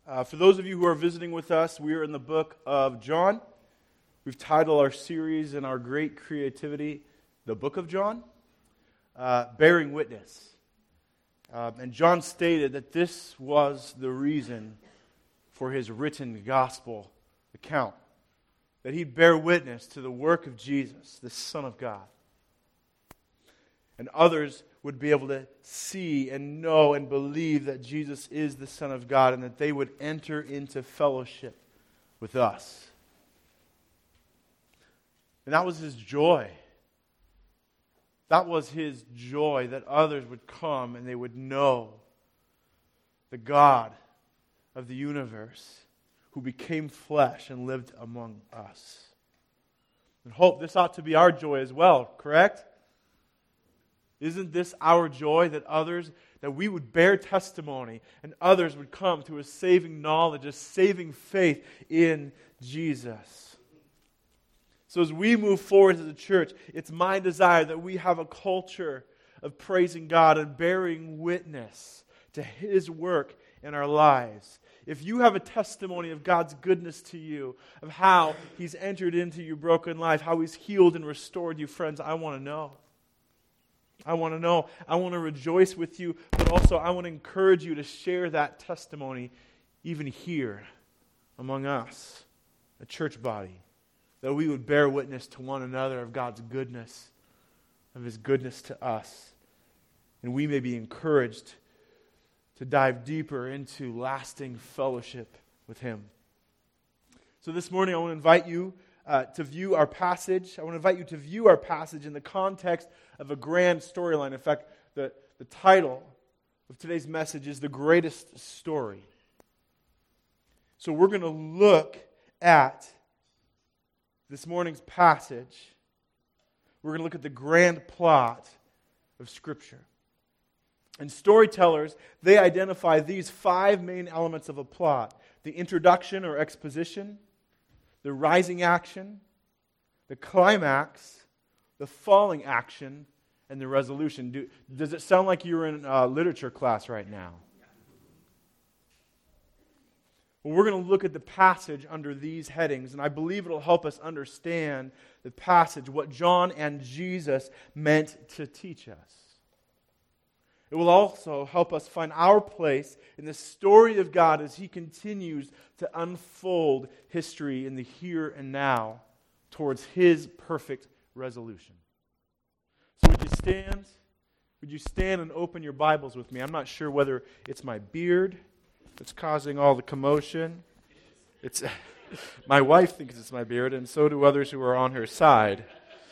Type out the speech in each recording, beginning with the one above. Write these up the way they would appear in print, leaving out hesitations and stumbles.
For those of you who are visiting with us, we are in the book of John. We've titled our series in our great creativity, The Book of John, Bearing Witness. And John stated that this was the reason for his written gospel account, that he'd bear witness to the work of Jesus, the Son of God. And others would be able to see and know and believe that Jesus is the Son of God and that they would enter into fellowship with us. And that was his joy. That was his joy, that others would come and they would know the God of the universe who became flesh and lived among us. And hope this ought to be our joy as well, correct? Isn't this our joy that we would bear testimony and others would come to a saving knowledge, a saving faith in Jesus? So as we move forward as a church, it's my desire that we have a culture of praising God and bearing witness to His work in our lives. If you have a testimony of God's goodness to you, of how He's entered into your broken life, how He's healed and restored you, friends, I want to know. I want to know. I want to rejoice with you, but also I want to encourage you to share that testimony even here among us, a church body, that we would bear witness to one another of God's goodness, of His goodness to us, and we may be encouraged to dive deeper into lasting fellowship with Him. So this morning I want to invite you to view our passage. I want to invite you to view our passage in the context of a grand storyline. In fact, the title of today's message is The Greatest Story. So we're going to look at this morning's passage. We're going to look at the grand plot of Scripture. And storytellers, they identify these 5 main elements of a plot: the introduction or exposition, the rising action, the climax, the falling action, and the resolution. Does it sound like you're in literature class right now? Well, we're going to look at the passage under these headings, and I believe it'll help us understand the passage, what John and Jesus meant to teach us. It will also help us find our place in the story of God as He continues to unfold history in the here and now towards His perfect resolution. So would you stand? Would you stand and open your Bibles with me? I'm not sure whether it's my beard that's causing all the commotion. It's my wife thinks it's my beard, and so do others who are on her side.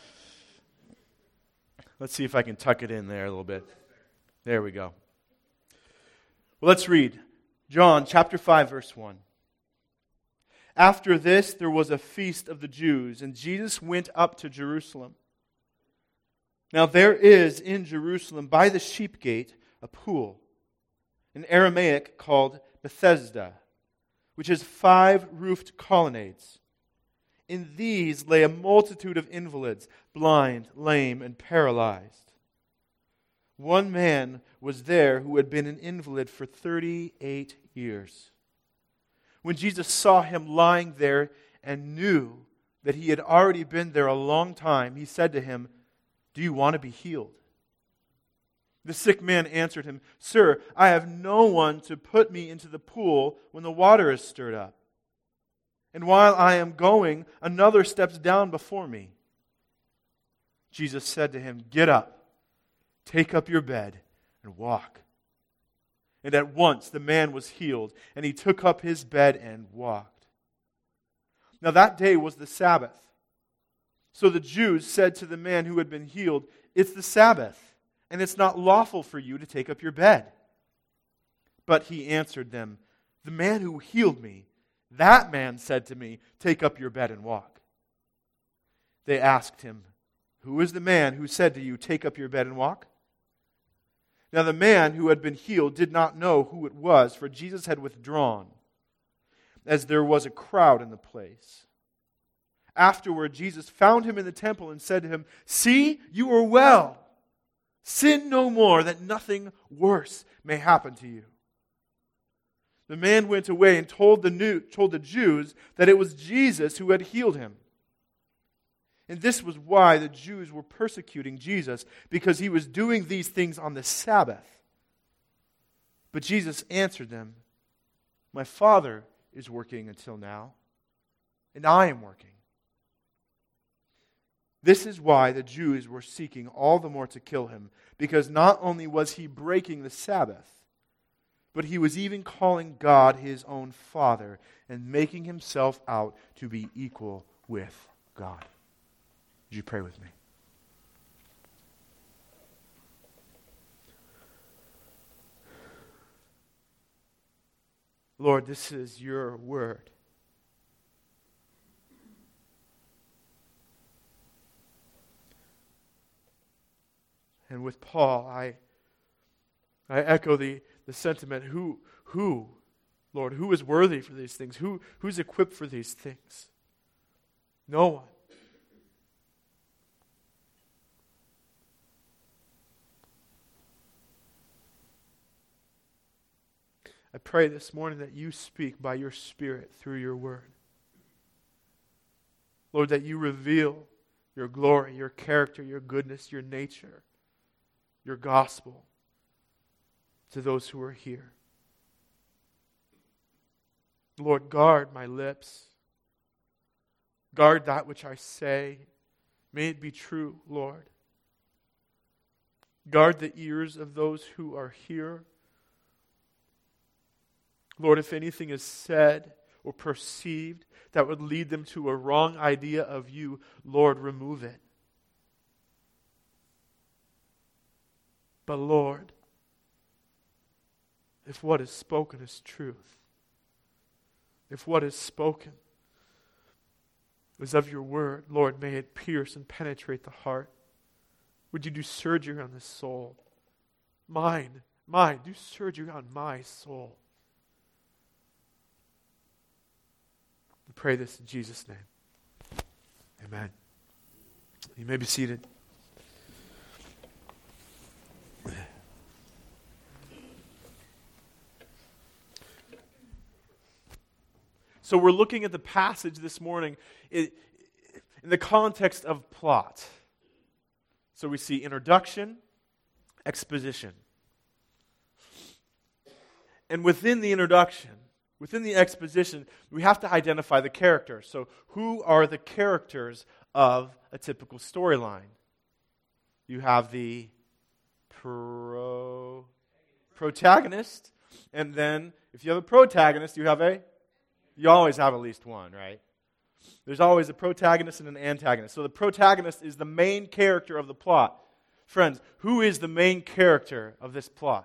Let's see if I can tuck it in there a little bit. There we go. Well, let's read John chapter 5, verse 1. After this, there was a feast of the Jews, and Jesus went up to Jerusalem. Now there is in Jerusalem by the sheep gate a pool, in Aramaic called Bethesda, which has 5 roofed colonnades. In these lay a multitude of invalids, blind, lame, and paralyzed. One man was there who had been an invalid for 38 years. When Jesus saw him lying there and knew that he had already been there a long time, He said to him, "Do you want to be healed?" The sick man answered Him, "Sir, I have no one to put me into the pool when the water is stirred up. And while I am going, another steps down before me." Jesus said to him, "Get up. Take up your bed and walk." And at once the man was healed, and he took up his bed and walked. Now that day was the Sabbath. So the Jews said to the man who had been healed, "It's the Sabbath, and it's not lawful for you to take up your bed." But he answered them, "The man who healed me, that man said to me, 'Take up your bed and walk.'" They asked him, "Who is the man who said to you, 'Take up your bed and walk'?" Now the man who had been healed did not know who it was, for Jesus had withdrawn, as there was a crowd in the place. Afterward, Jesus found him in the temple and said to him, "See, you are well. Sin no more, that nothing worse may happen to you." The man went away and told the Jews that it was Jesus who had healed him. And this was why the Jews were persecuting Jesus, because he was doing these things on the Sabbath. But Jesus answered them, "My Father is working until now, and I am working." This is why the Jews were seeking all the more to kill him, because not only was he breaking the Sabbath, but he was even calling God his own Father and making himself out to be equal with God. Would you pray with me? Lord, this is your word. And with Paul, I echo the sentiment, who, Lord, who is worthy for these things? Who's equipped for these things? No one. I pray this morning that you speak by your Spirit through your word. Lord, that you reveal your glory, your character, your goodness, your nature, your gospel to those who are here. Lord, guard my lips. Guard that which I say. May it be true, Lord. Guard the ears of those who are here. Lord, if anything is said or perceived that would lead them to a wrong idea of you, Lord, remove it. But Lord, if what is spoken is truth, if what is spoken is of your word, Lord, may it pierce and penetrate the heart. Would you do surgery on the soul? Mine, do surgery on my soul. We pray this in Jesus' name. Amen. You may be seated. So we're looking at the passage this morning in the context of plot. So we see introduction, exposition. And within the introduction, within the exposition, we have to identify the characters. So who are the characters of a typical storyline? You have the protagonist, and then if you have a protagonist, you always have at least one, right? There's always a protagonist and an antagonist. So the protagonist is the main character of the plot. Friends, who is the main character of this plot?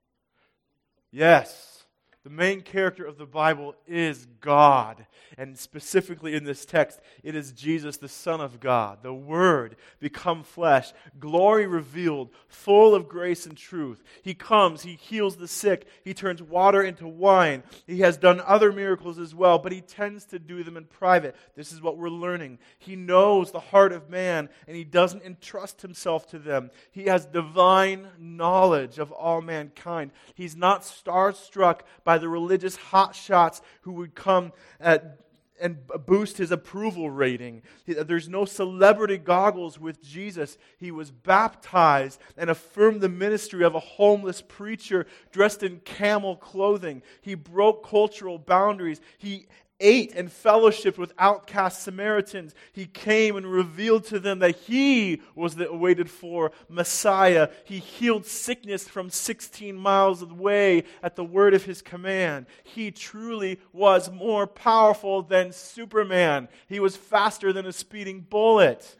Yes, the main character of the Bible is God. And specifically in this text, it is Jesus, the Son of God, the Word become flesh, glory revealed, full of grace and truth. He comes, He heals the sick, He turns water into wine. He has done other miracles as well, but He tends to do them in private. This is what we're learning. He knows the heart of man, and He doesn't entrust Himself to them. He has divine knowledge of all mankind. He's not starstruck by the religious hotshots who would come and boost His approval rating. There's no celebrity goggles with Jesus. He was baptized and affirmed the ministry of a homeless preacher dressed in camel clothing. He broke cultural boundaries. He ate and fellowshiped with outcast Samaritans. He came and revealed to them that He was the awaited for Messiah. He healed sickness from 16 miles away at the word of His command. He truly was more powerful than Superman. He was faster than a speeding bullet.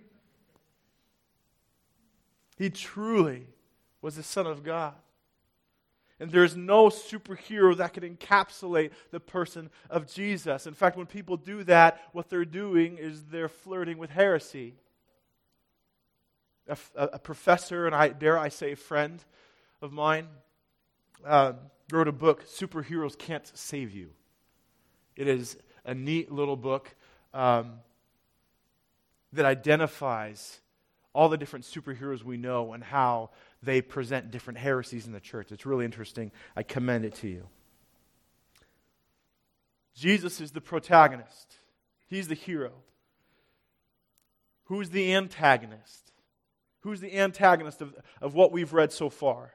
He truly was the Son of God. And there's no superhero that can encapsulate the person of Jesus. In fact, when people do that, what they're doing is they're flirting with heresy. A professor, and dare I say friend of mine, wrote a book, Superheroes Can't Save You. It is a neat little book that identifies all the different superheroes we know and how they present different heresies in the church. It's really interesting. I commend it to you. Jesus is the protagonist. He's the hero. Who's the antagonist? Who's the antagonist of what we've read so far?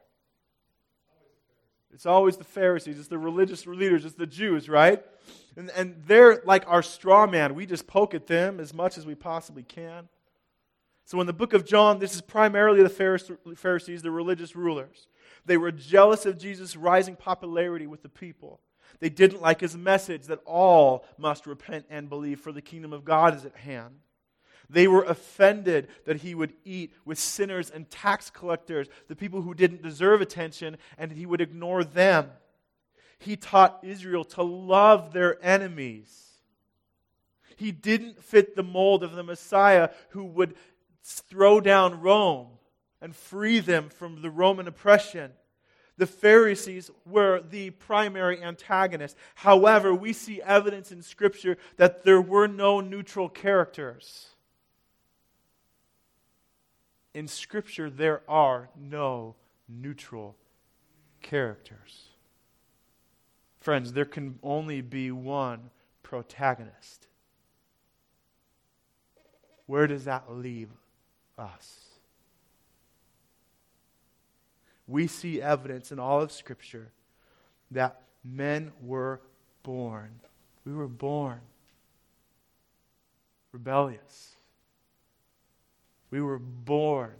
It's always the Pharisees. It's the religious leaders. It's the Jews, right? And they're like our straw man. We just poke at them as much as we possibly can. So in the book of John, this is primarily the Pharisees, the religious rulers. They were jealous of Jesus' rising popularity with the people. They didn't like his message that all must repent and believe, for the kingdom of God is at hand. They were offended that he would eat with sinners and tax collectors, the people who didn't deserve attention, and he would ignore them. He taught Israel to love their enemies. He didn't fit the mold of the Messiah who would throw down Rome and free them from the Roman oppression. The Pharisees were the primary antagonists. However, we see evidence in Scripture that there were no neutral characters. In Scripture, there are no neutral characters. Friends, there can only be one protagonist. Where does that leave us? We see evidence in all of Scripture that men were born. We were born rebellious. We were born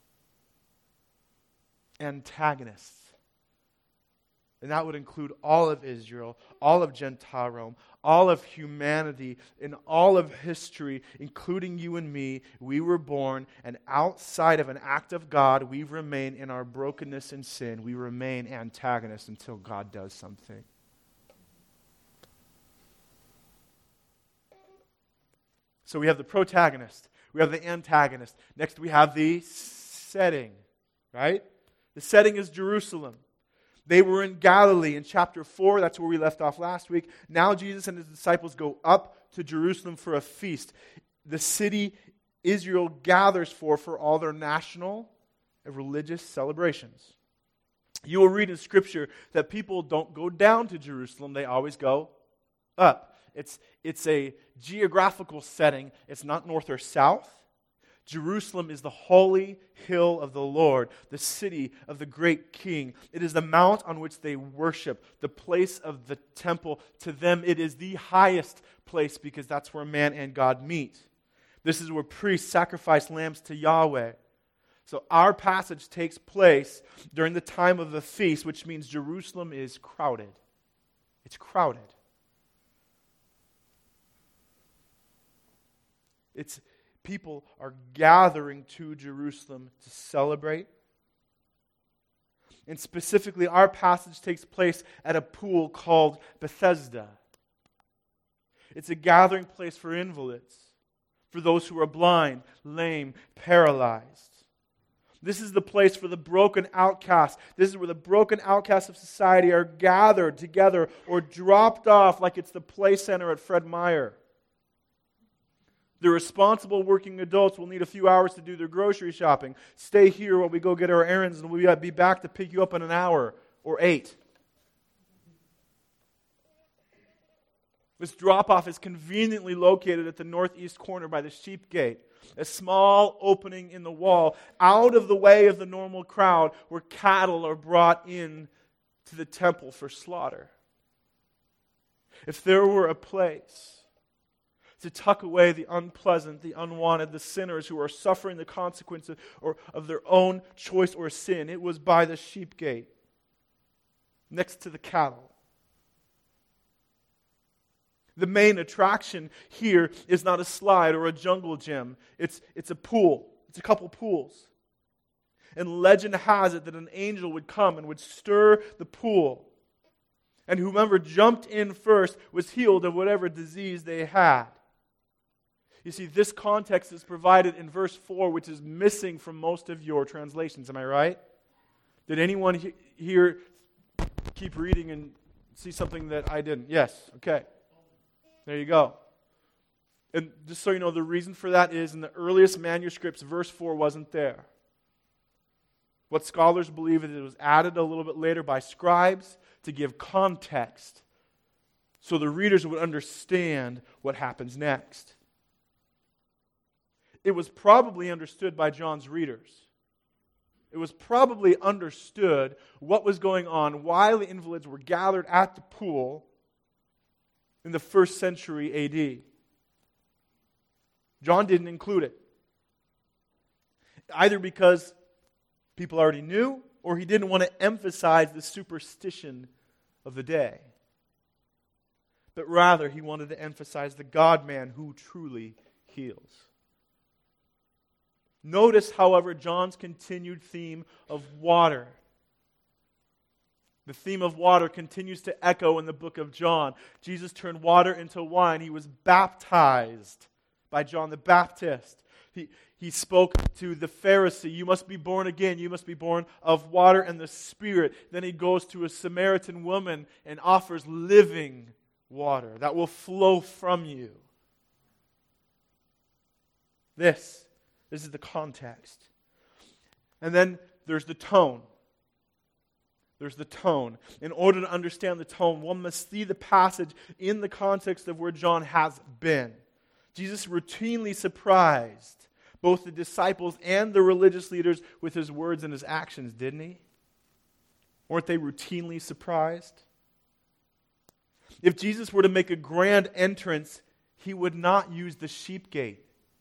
antagonists. And that would include all of Israel, all of Gentile Rome, all of humanity, in all of history, including you and me. We were born, and outside of an act of God, we remain in our brokenness and sin. We remain antagonists until God does something. So we have the protagonist. We have the antagonist. Next we have the setting, right? The setting is Jerusalem. They were in Galilee in chapter 4. That's where we left off last week. Now Jesus and his disciples go up to Jerusalem for a feast. The city Israel gathers for all their national and religious celebrations. You will read in Scripture that people don't go down to Jerusalem. They always go up. It's a geographical setting. It's not north or south. Jerusalem is the holy hill of the Lord, the city of the great King. It is the mount on which they worship, the place of the temple. To them, it is the highest place because that's where man and God meet. This is where priests sacrifice lambs to Yahweh. So our passage takes place during the time of the feast, which means Jerusalem is crowded. It's crowded. People are gathering to Jerusalem to celebrate. And specifically, our passage takes place at a pool called Bethesda. It's a gathering place for invalids, for those who are blind, lame, paralyzed. This is the place for the broken outcasts. This is where the broken outcasts of society are gathered together or dropped off like it's the play center at Fred Meyer. The responsible working adults will need a few hours to do their grocery shopping. Stay here while we go get our errands, and we'll be back to pick you up in an hour or 8. This drop-off is conveniently located at the northeast corner by the sheep gate, a small opening in the wall out of the way of the normal crowd where cattle are brought in to the temple for slaughter. If there were a place to tuck away the unpleasant, the unwanted, the sinners who are suffering the consequences of their own choice or sin, it was by the sheep gate, next to the cattle. The main attraction here is not a slide or a jungle gym. It's a pool. It's a couple pools. And legend has it that an angel would come and would stir the pool. And whoever jumped in first was healed of whatever disease they had. You see, this context is provided in verse 4, which is missing from most of your translations. Am I right? Did anyone here keep reading and see something that I didn't? Yes. Okay. There you go. And just so you know, the reason for that is in the earliest manuscripts, verse 4 wasn't there. What scholars believe is it was added a little bit later by scribes to give context. so the readers would understand what happens next. It was probably understood by John's readers. It was probably understood what was going on while the invalids were gathered at the pool in the 1st century AD. John didn't include it, either because people already knew or he didn't want to emphasize the superstition of the day. But rather, he wanted to emphasize the God-man who truly heals. Notice, however, John's continued theme of water. The theme of water continues to echo in the book of John. Jesus turned water into wine. He was baptized by John the Baptist. He spoke to the Pharisee, you must be born again. You must be born of water and the Spirit. Then he goes to a Samaritan woman and offers living water that will flow from you. This is the context. And then there's the tone. There's the tone. In order to understand the tone, one must see the passage in the context of where John has been. Jesus routinely surprised both the disciples and the religious leaders with his words and his actions, didn't he? Weren't they routinely surprised? If Jesus were to make a grand entrance, he would not use the sheep gate.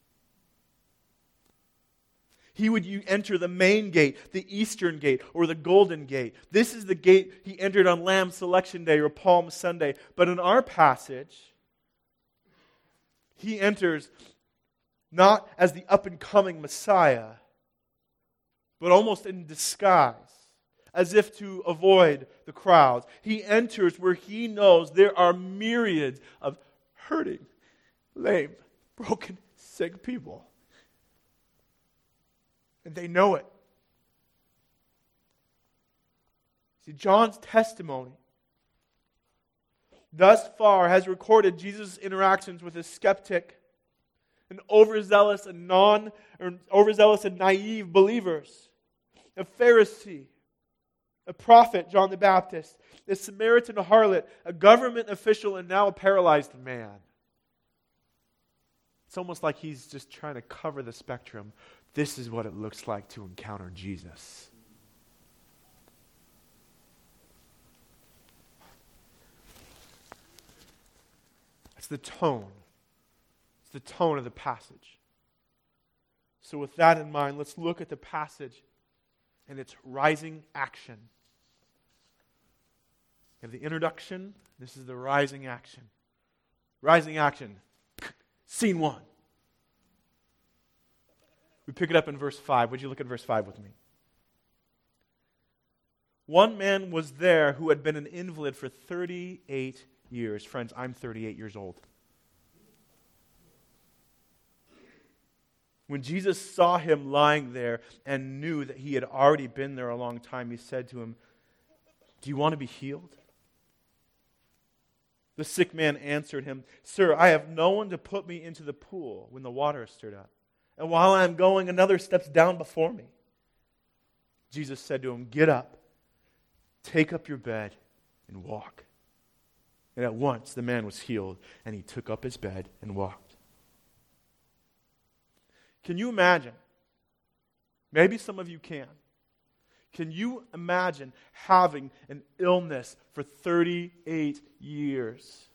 He would enter the main gate, the eastern gate, or the golden gate. This is the gate he entered on Lamb Selection Day or Palm Sunday. But in our passage, he enters not as the up-and-coming Messiah, but almost in disguise, as if to avoid the crowds. He enters where he knows there are myriads of hurting, lame, broken, sick people. And they know it. See, John's testimony thus far has recorded Jesus' interactions with a skeptic, an overzealous and naive believers, a Pharisee, a prophet, John the Baptist, a Samaritan harlot, a government official, and now a paralyzed man. It's almost like he's just trying to cover the spectrum. This is what it looks like to encounter Jesus. It's the tone. It's the tone of the passage. So with that in mind, let's look at the passage and its rising action. You have the introduction. This is the rising action. Rising action. Scene 1. We pick it up in verse 5. Would you look at verse 5 with me? One man was there who had been an invalid for 38 years. Friends, I'm 38 years old. When Jesus saw him lying there and knew that he had already been there a long time, he said to him, "Do you want to be healed?" The sick man answered him, "Sir, I have no one to put me into the pool when the water is stirred up. And while I am going, another steps down before me." Jesus said to him, "Get up, take up your bed, and walk." And at once the man was healed, and he took up his bed and walked. Can you imagine? Maybe some of you can. Can you imagine having an illness for 38 years?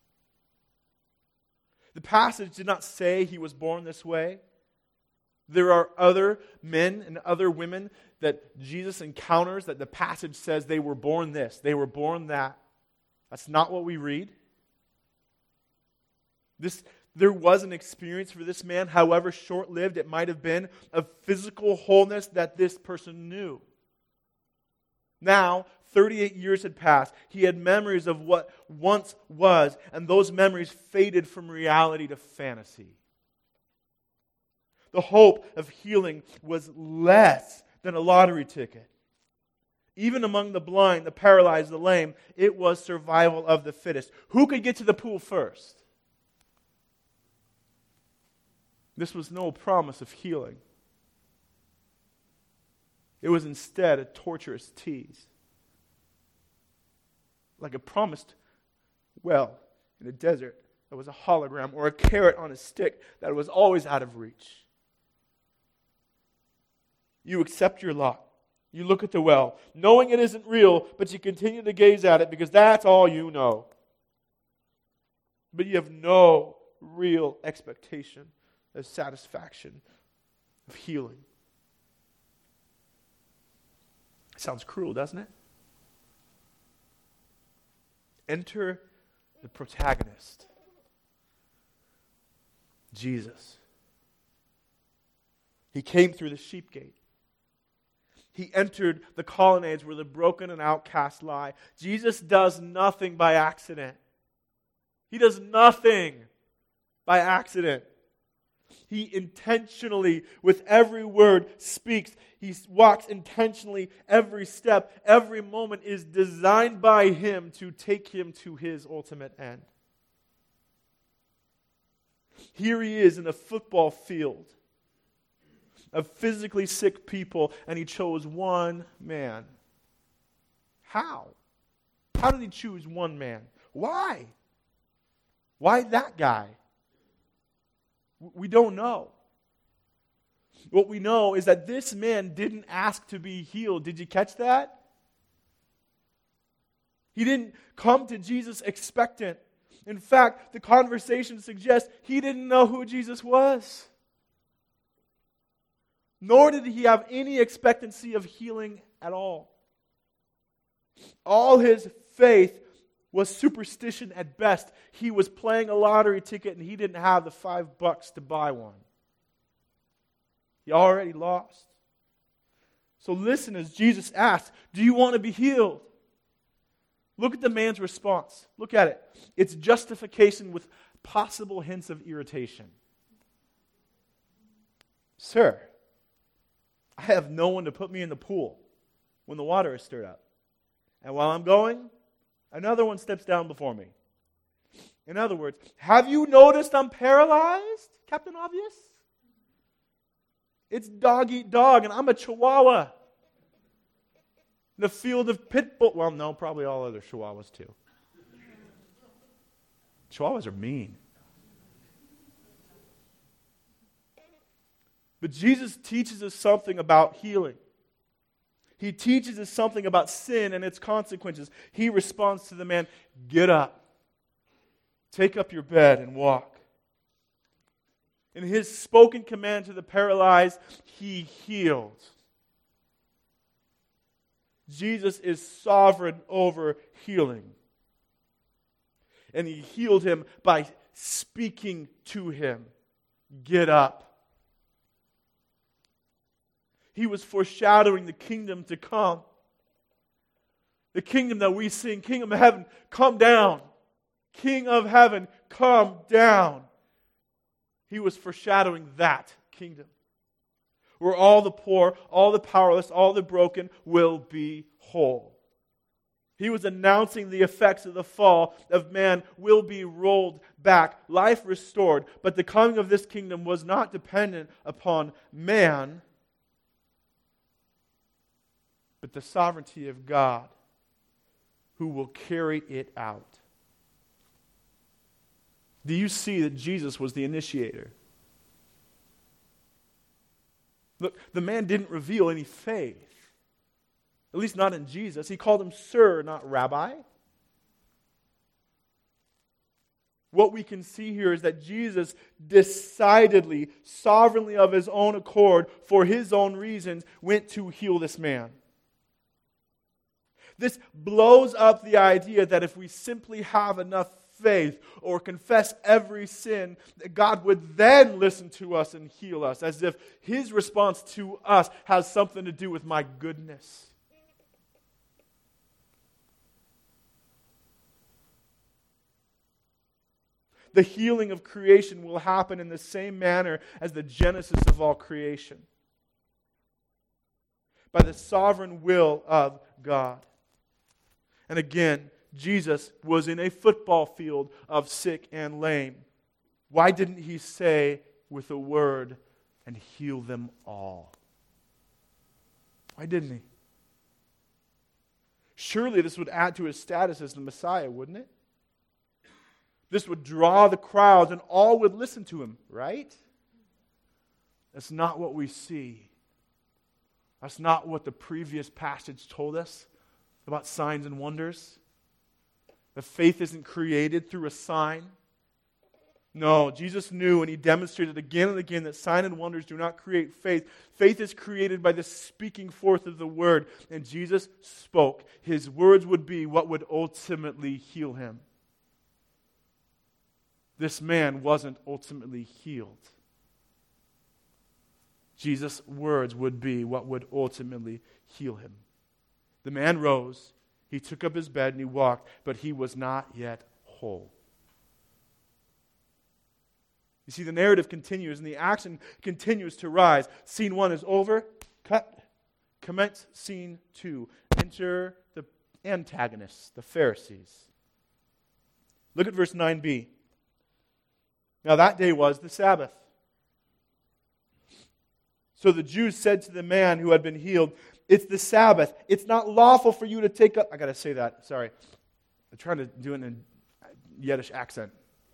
The passage did not say he was born this way. There are other men and other women that Jesus encounters that the passage says they were born this, they were born that. That's not what we read. There was an experience for this man, however short-lived it might have been, of physical wholeness that this person knew. Now, 38 years had passed. He had memories of what once was, and those memories faded from reality to fantasy. The hope of healing was less than a lottery ticket. Even among the blind, the paralyzed, the lame, it was survival of the fittest. Who could get to the pool first? This was no promise of healing. It was instead a torturous tease. Like a promised well in a desert that was a hologram, or a carrot on a stick that was always out of reach. You accept your lot. You look at the well, knowing it isn't real, but you continue to gaze at it because that's all you know. But you have no real expectation of satisfaction, of healing. Sounds cruel, doesn't it? Enter the protagonist, Jesus. He came through the sheep gate. He entered the colonnades where the broken and outcast lie. Jesus does nothing by accident. He does nothing by accident. He intentionally, with every word, speaks. He walks intentionally every step. Every moment is designed by Him to take Him to His ultimate end. Here He is in a football field of physically sick people, and He chose one man. How? How did He choose one man? Why? Why that guy? We don't know. What we know is that this man didn't ask to be healed. Did you catch that? He didn't come to Jesus expectant. In fact, the conversation suggests he didn't know who Jesus was. Nor did he have any expectancy of healing at all. All his faith was superstition at best. He was playing a lottery ticket and he didn't have the $5 to buy one. He already lost. So listen as Jesus asks, do you want to be healed? Look at the man's response. Look at it. It's justification with possible hints of irritation. Sir, I have no one to put me in the pool when the water is stirred up. And while I'm going, another one steps down before me. In other words, have you noticed I'm paralyzed, Captain Obvious? It's dog eat dog, and I'm a Chihuahua. The field of pit bull. Well, no, probably all other Chihuahuas too. Chihuahuas are mean. But Jesus teaches us something about healing. He teaches us something about sin and its consequences. He responds to the man, get up, take up your bed and walk. In His spoken command to the paralyzed, He healed. Jesus is sovereign over healing. And He healed him by speaking to him, get up. He was foreshadowing the kingdom to come. The kingdom that we sing, Kingdom of Heaven, come down. King of Heaven, come down. He was foreshadowing that kingdom, where all the poor, all the powerless, all the broken will be whole. He was announcing the effects of the fall of man will be rolled back, life restored. But the coming of this kingdom was not dependent upon man, but the sovereignty of God, who will carry it out. Do you see that Jesus was the initiator? Look, the man didn't reveal any faith. At least not in Jesus. He called him sir, not rabbi. What we can see here is that Jesus decidedly, sovereignly of His own accord, for His own reasons, went to heal this man. This blows up the idea that if we simply have enough faith or confess every sin, that God would then listen to us and heal us, as if His response to us has something to do with my goodness. The healing of creation will happen in the same manner as the genesis of all creation, by the sovereign will of God. And again, Jesus was in a football field of sick and lame. Why didn't He say with a word and heal them all? Why didn't He? Surely this would add to His status as the Messiah, wouldn't it? This would draw the crowds and all would listen to him, right? That's not what we see. That's not what the previous passage told us about signs and wonders. The faith isn't created through a sign. No, Jesus knew and he demonstrated again and again that signs and wonders do not create faith. Faith is created by the speaking forth of the word. And Jesus spoke. His words would be what would ultimately heal him. This man wasn't ultimately healed. Jesus' words would be what would ultimately heal him. The man rose, he took up his bed and he walked, but he was not yet whole. You see, the narrative continues and the action continues to rise. Scene 1 is over, cut, commence scene 2. Enter the antagonists, the Pharisees. Look at verse 9b. Now that day was the Sabbath. So the Jews said to the man who had been healed, "It's the Sabbath. It's not lawful for you to take up..." I got to say that. Sorry. I'm trying to do it in a Yiddish accent.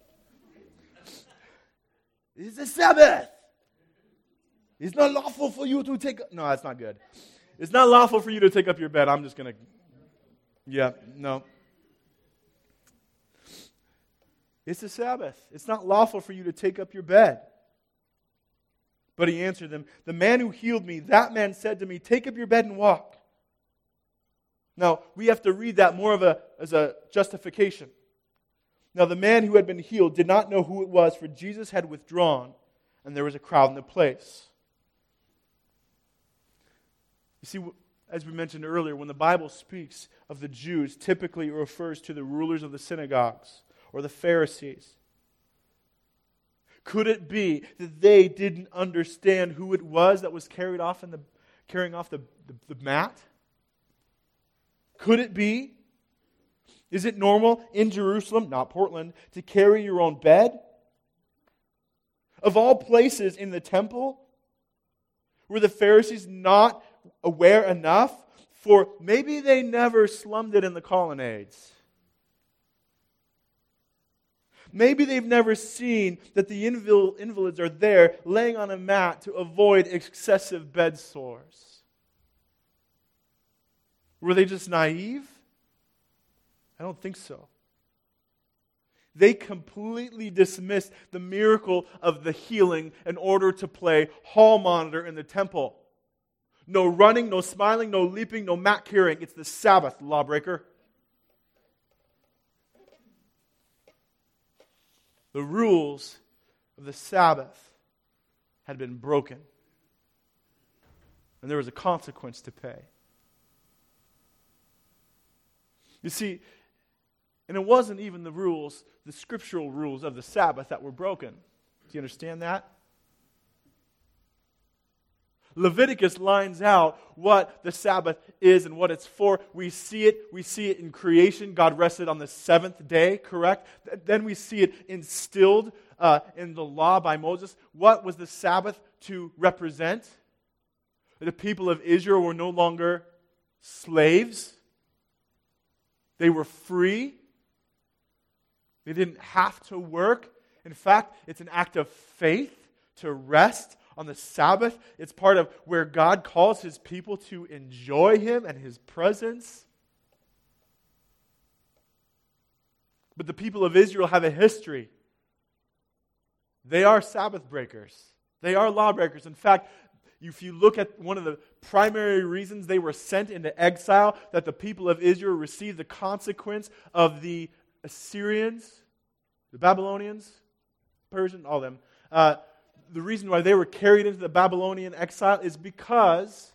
It's the Sabbath. It's not lawful for you to take up... No, that's not good. It's not lawful for you to take up your bed. I'm just going to... Yeah, no. It's the Sabbath. It's not lawful for you to take up your bed. But he answered them, "The man who healed me, that man said to me, 'Take up your bed and walk.'" Now, we have to read that more as a justification. Now, the man who had been healed did not know who it was, for Jesus had withdrawn, and there was a crowd in the place. You see, as we mentioned earlier, when the Bible speaks of the Jews, typically it refers to the rulers of the synagogues or the Pharisees. Could it be that they didn't understand who it was that was carrying off the mat? Could it be? Is it normal in Jerusalem, not Portland, to carry your own bed? Of all places in the temple, were the Pharisees not aware enough? For maybe they never slummed it in the colonnades. Maybe they've never seen that the invalids are there laying on a mat to avoid excessive bed sores. Were they just naive? I don't think so. They completely dismissed the miracle of the healing in order to play hall monitor in the temple. No running, no smiling, no leaping, no mat carrying. It's the Sabbath, lawbreaker. The rules of the Sabbath had been broken. And there was a consequence to pay. You see, and it wasn't even the rules, the scriptural rules of the Sabbath that were broken. Do you understand that? Leviticus lines out what the Sabbath is and what it's for. We see it in creation. God rested on the seventh day, correct? Then we see it instilled in the law by Moses. What was the Sabbath to represent? The people of Israel were no longer slaves. They were free. They didn't have to work. In fact, it's an act of faith to rest on the Sabbath. It's part of where God calls His people to enjoy Him and His presence. But the people of Israel have a history. They are Sabbath breakers. They are lawbreakers. In fact, if you look at one of the primary reasons they were sent into exile, that the people of Israel received the consequence of the Assyrians, the Babylonians, Persians, all of them. The reason why they were carried into the Babylonian exile is because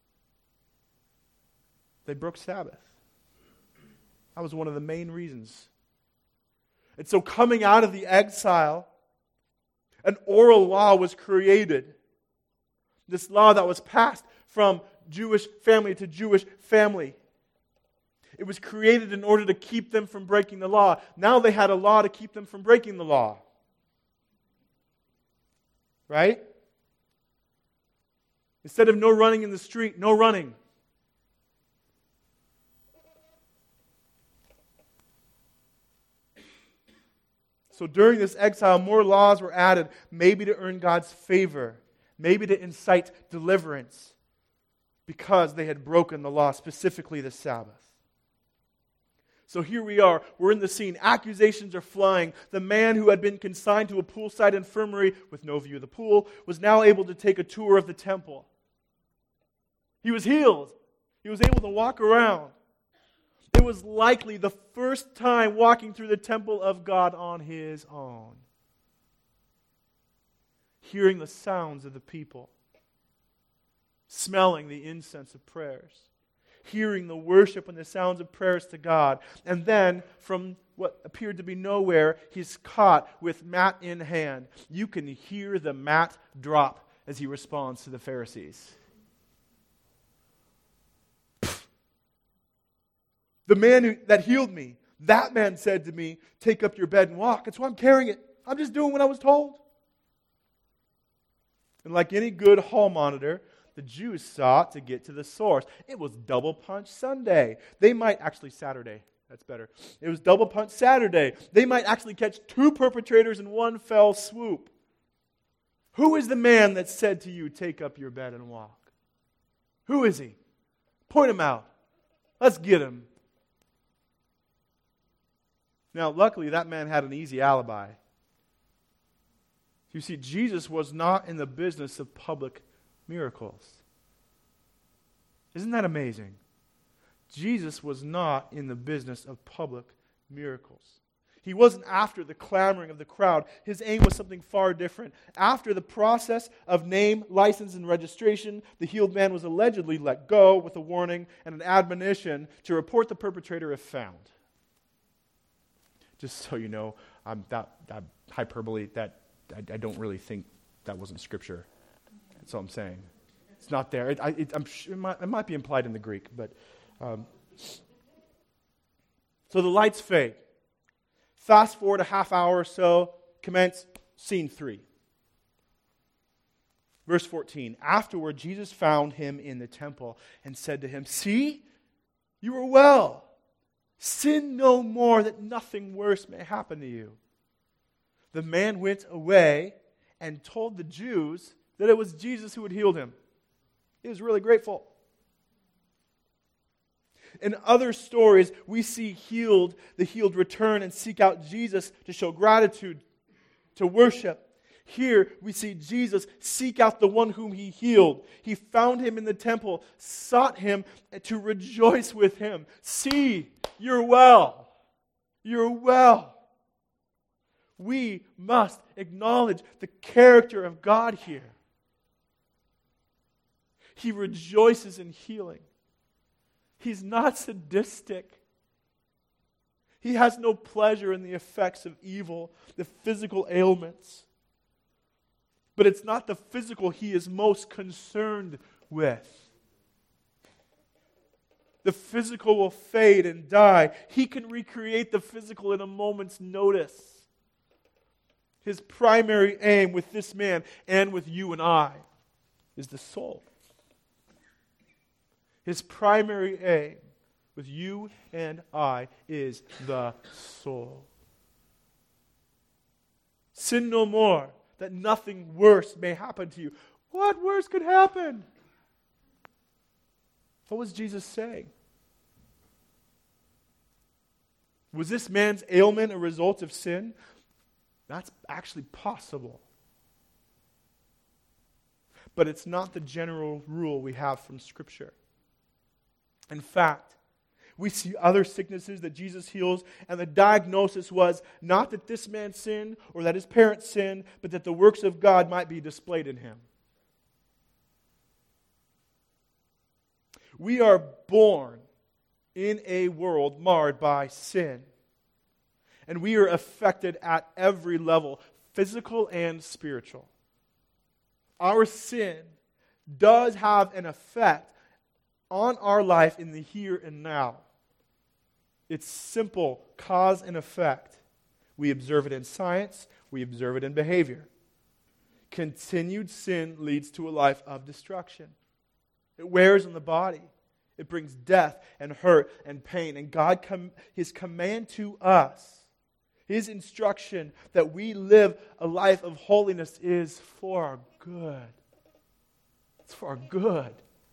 they broke Sabbath. That was one of the main reasons. And so coming out of the exile, an oral law was created. This law that was passed from Jewish family to Jewish family. It was created in order to keep them from breaking the law. Now they had a law to keep them from breaking the law. Right? Instead of no running in the street, no running. So during this exile, more laws were added, maybe to earn God's favor, maybe to incite deliverance, because they had broken the law, specifically the Sabbath. So here we are. We're in the scene. Accusations are flying. The man who had been consigned to a poolside infirmary with no view of the pool was now able to take a tour of the temple. He was healed. He was able to walk around. It was likely the first time walking through the temple of God on his own. Hearing the sounds of the people. Smelling the incense of prayers. Hearing the worship and the sounds of prayers to God. And then, from what appeared to be nowhere, he's caught with mat in hand. You can hear the mat drop as he responds to the Pharisees. The man that healed me, that man said to me, take up your bed and walk. That's why I'm carrying it. I'm just doing what I was told. And like any good hall monitor, the Jews sought to get to the source. It was Double Punch Sunday. Saturday. That's better. It was Double Punch Saturday. They might actually catch two perpetrators in one fell swoop. Who is the man that said to you, take up your bed and walk? Who is he? Point him out. Let's get him. Now, luckily, that man had an easy alibi. You see, Jesus was not in the business of public miracles. Isn't that amazing? Jesus was not in the business of public miracles. He wasn't after the clamoring of the crowd. His aim was something far different. After the process of name, license, and registration, the healed man was allegedly let go with a warning and an admonition to report the perpetrator if found. Just so you know, that hyperbole, that I don't really think that wasn't Scripture. That's all I'm saying. It's not there. I'm sure it might be implied in the Greek, but so the lights fade. Fast forward a half hour or so. Commence scene 3. Verse 14. Afterward, Jesus found him in the temple and said to him, "See, you are well. Sin no more, that nothing worse may happen to you." The man went away and told the Jews that it was Jesus who had healed him. He was really grateful. In other stories, we see the healed return and seek out Jesus to show gratitude, to worship. Here, we see Jesus seek out the one whom he healed. He found him in the temple, sought him to rejoice with him. See, you're well. You're well. We must acknowledge the character of God here. He rejoices in healing. He's not sadistic. He has no pleasure in the effects of evil, the physical ailments. But it's not the physical he is most concerned with. The physical will fade and die. He can recreate the physical in a moment's notice. His primary aim with this man and with you and I is the soul. His primary aim with you and I is the soul. Sin no more, that nothing worse may happen to you. What worse could happen? What was Jesus saying? Was this man's ailment a result of sin? That's actually possible. But it's not the general rule we have from Scripture. In fact, we see other sicknesses that Jesus heals, and the diagnosis was not that this man sinned or that his parents sinned, but that the works of God might be displayed in him. We are born in a world marred by sin. And we are affected at every level, physical and spiritual. Our sin does have an effect on our life in the here and now. It's simple cause and effect. We observe it in science. We observe it in behavior. Continued sin leads to a life of destruction. It wears on the body. It brings death and hurt and pain. And His command to us, His instruction that we live a life of holiness is for our good. It's for our good.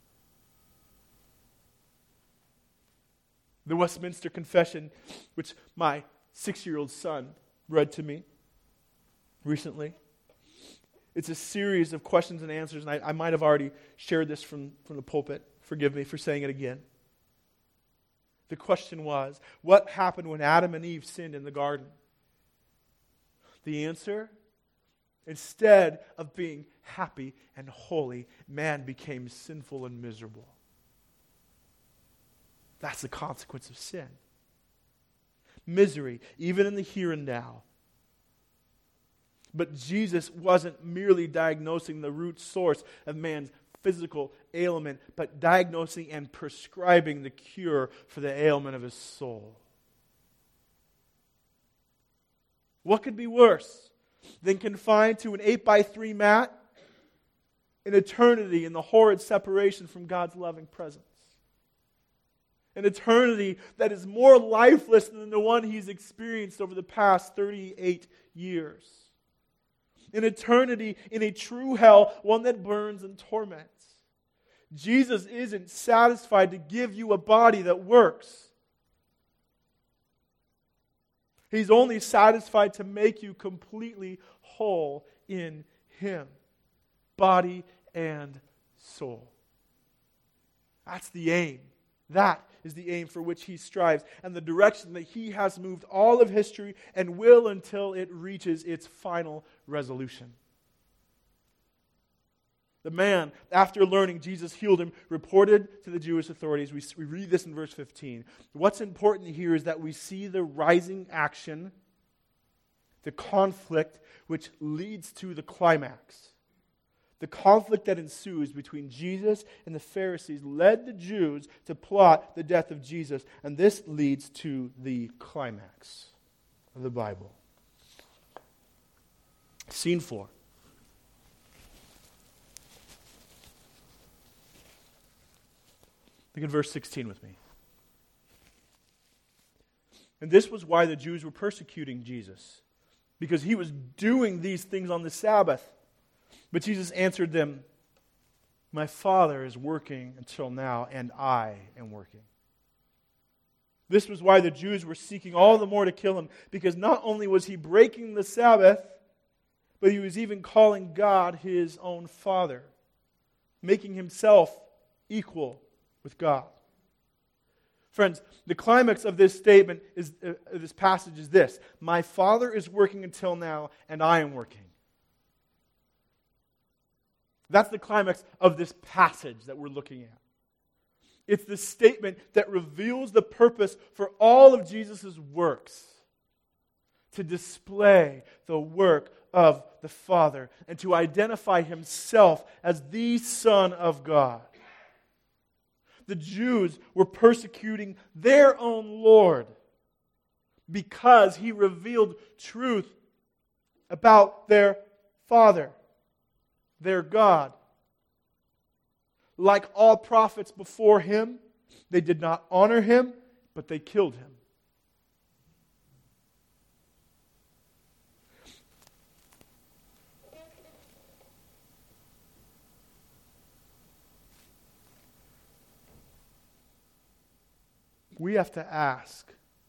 The Westminster Confession, which my 6-year-old son read to me recently. It's a series of questions and answers, and I might have already shared this from the pulpit. Forgive me for saying it again. The question was, what happened when Adam and Eve sinned in the garden? The answer? Instead of being happy and holy, man became sinful and miserable. That's the consequence of sin. Misery, even in the here and now. But Jesus wasn't merely diagnosing the root source of man's physical ailment, but diagnosing and prescribing the cure for the ailment of his soul. What could be worse than confined to an 8x3 mat in eternity in the horrid separation from God's loving presence? An eternity that is more lifeless than the one he's experienced over the past 38 years. An eternity in a true hell, one that burns and torments. Jesus isn't satisfied to give you a body that works. He's only satisfied to make you completely whole in Him. Body and soul. That's the aim. That is the aim for which He strives, and the direction that He has moved all of history and will until it reaches its final resolution. The man, after learning Jesus healed him, reported to the Jewish authorities. We read this in verse 15. What's important here is that we see the rising action, the conflict which leads to the climax. The conflict that ensues between Jesus and the Pharisees led the Jews to plot the death of Jesus, and this leads to the climax of the Bible. Scene 4. Look at verse 16 with me. And this was why the Jews were persecuting Jesus, because He was doing these things on the Sabbath. But Jesus answered them, "My Father is working until now, and I am working." This was why the Jews were seeking all the more to kill Him, because not only was He breaking the Sabbath, but He was even calling God His own Father, making Himself equal with God. Friends, the climax of this statement is this passage is this: my Father is working until now, and I am working. That's the climax of this passage that we're looking at. It's the statement that reveals the purpose for all of Jesus' works: to display the work of the Father and to identify Himself as the Son of God. The Jews were persecuting their own Lord because He revealed truth about their Father, their God. Like all prophets before Him, they did not honor Him, but they killed Him. We have to ask,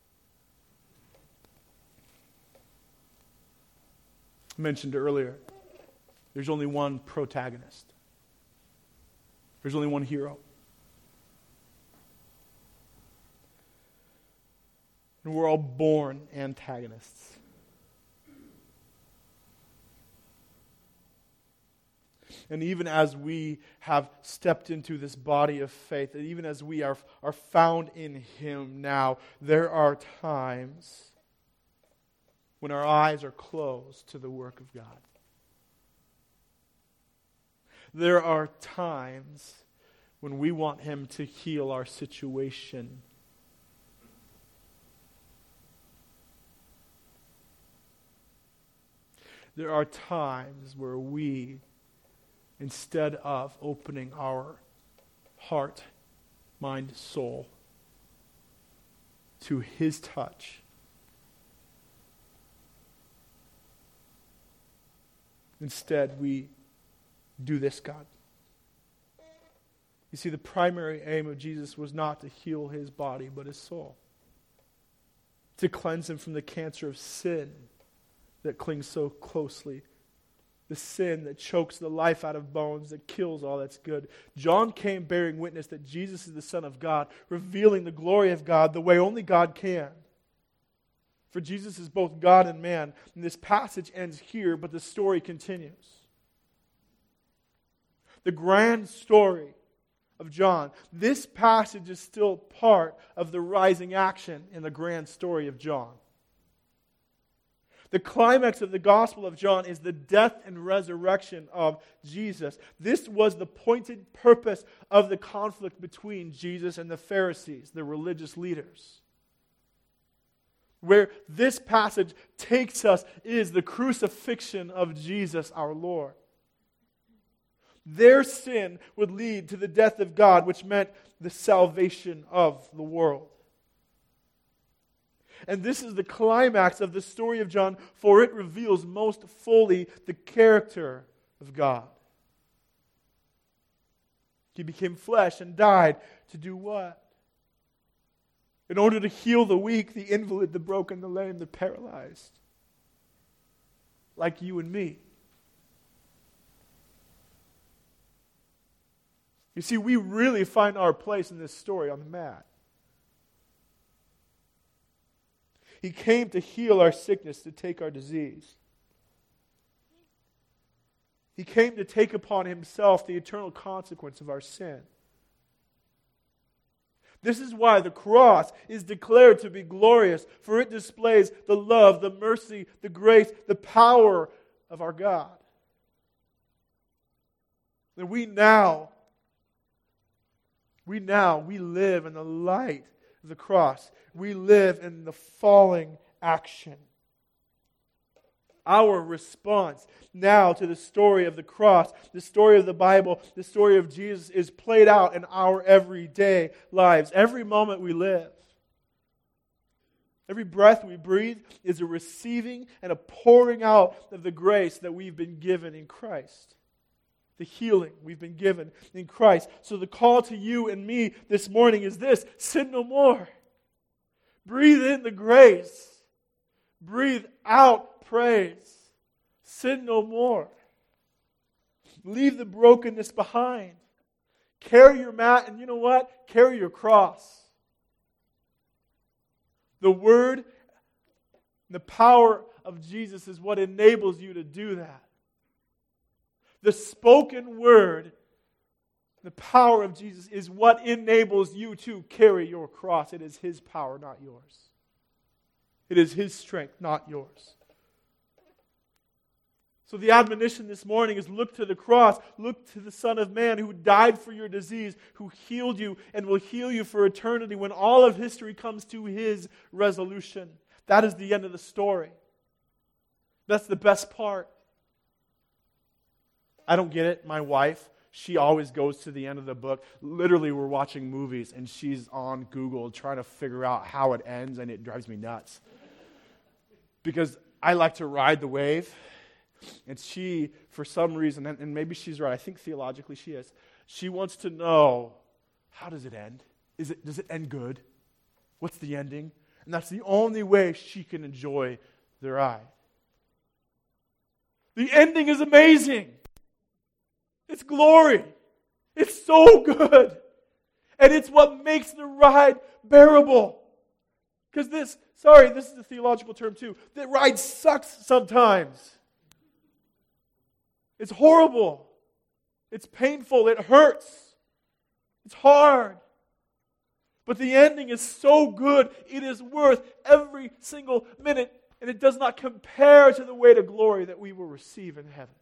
I mentioned earlier, there's only one protagonist. There's only one hero. And we're all born antagonists. And even as we have stepped into this body of faith, and even as we are found in Him now, there are times when our eyes are closed to the work of God. There are times when we want Him to heal our situation. There are times where we, instead of opening our heart, mind, soul to His touch, Instead, we do this, God. You see, the primary aim of Jesus was not to heal his body, but his soul. To cleanse him from the cancer of sin that clings so closely. The sin that chokes the life out of bones, that kills all that's good. John came bearing witness that Jesus is the Son of God, revealing the glory of God the way only God can. For Jesus is both God and man. And this passage ends here, but the story continues. The grand story of John. This passage is still part of the rising action in the grand story of John. The climax of the Gospel of John is the death and resurrection of Jesus. This was the pointed purpose of the conflict between Jesus and the Pharisees, the religious leaders. Where this passage takes us is the crucifixion of Jesus our Lord. Their sin would lead to the death of God, which meant the salvation of the world. And this is the climax of the story of John, for it reveals most fully the character of God. He became flesh and died to do what? In order to heal the weak, the invalid, the broken, the lame, the paralyzed. Like you and me. You see, we really find our place in this story on the mat. He came to heal our sickness, to take our disease. He came to take upon himself the eternal consequence of our sin. This is why the cross is declared to be glorious, for it displays the love, the mercy, the grace, the power of our God. And we live in the light of the cross. We live in the falling action. Our response now to the story of the cross, the story of the Bible, the story of Jesus is played out in our everyday lives. Every moment we live. Every breath we breathe is a receiving and a pouring out of the grace that we've been given in Christ. The healing we've been given in Christ. So the call to you and me this morning is this: sin no more. Breathe in the grace. Breathe out praise. Sin no more. Leave the brokenness behind. Carry your mat, and you know what? Carry your cross. The Word, the power of Jesus is what enables you to do that. The spoken word, the power of Jesus is what enables you to carry your cross. It is His power, not yours. It is His strength, not yours. So the admonition this morning is look to the cross. Look to the Son of Man who died for your disease, who healed you and will heal you for eternity when all of history comes to His resolution. That is the end of the story. That's the best part. I don't get it. My wife, she always goes to the end of the book. Literally, we're watching movies, and she's on Google trying to figure out how it ends, and it drives me nuts. Because I like to ride the wave, and she, for some reason, and maybe she's right, I think theologically she is, she wants to know, how does it end? Does it end good? What's the ending? And that's the only way she can enjoy the ride. The ending is amazing. It's glory. It's so good. And it's what makes the ride bearable. Because this is a theological term too. The ride sucks sometimes. It's horrible. It's painful. It hurts. It's hard. But the ending is so good, it is worth every single minute. And it does not compare to the weight of glory that we will receive in heaven.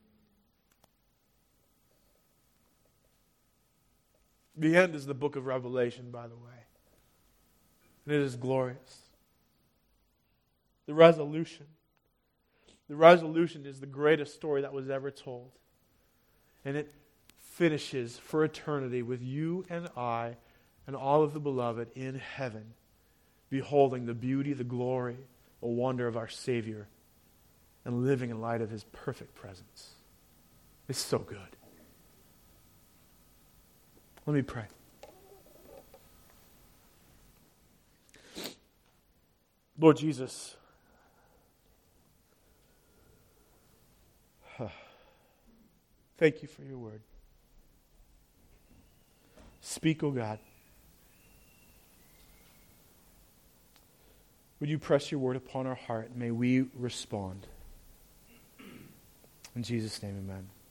The end is the book of Revelation, by the way. And it is glorious. The resolution is the greatest story that was ever told. And it finishes for eternity with you and I and all of the beloved in heaven, beholding the beauty, the glory, the wonder of our Savior and living in light of His perfect presence. It's so good. Let me pray. Lord Jesus, thank you for your word. Speak, O God. Would you press your word upon our heart? May we respond. In Jesus' name, amen.